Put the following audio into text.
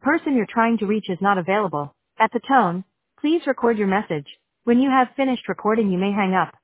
person you're trying to reach is not available. At the tone, please record your message. When you have finished recording, you may hang up.